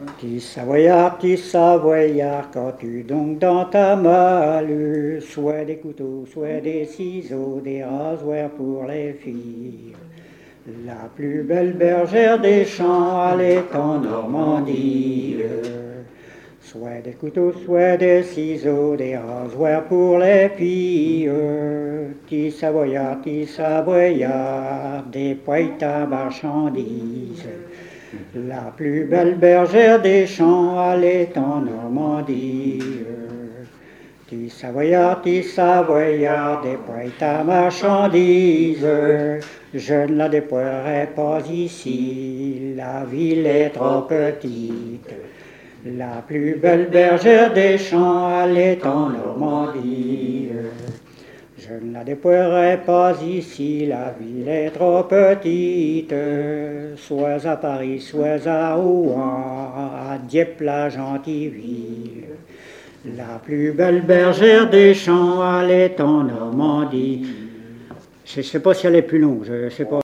Petit Savoyard, qu'as-tu donc dans ta malle? Soit des couteaux, soit des ciseaux, des rasoirs pour les filles. La plus belle bergère des champs, elle est en Normandie. Soit des couteaux, soit des ciseaux, des rasoirs pour les filles. Petit Savoyard, déploie ta marchandise. La plus belle bergère des champs, elle est en Normandie. Petit Savoyard, déploie ta marchandise. Je ne la déploierai pas ici, la ville est trop petite. La plus belle bergère des champs, elle est en Normandie. Je ne la déploierai pas ici, la ville est trop petite. Sois à Paris, sois à Rouen, à Dieppe la gentille ville. La plus belle bergère des champs, elle est en Normandie. Je ne sais pas si elle est plus longue, je sais pas.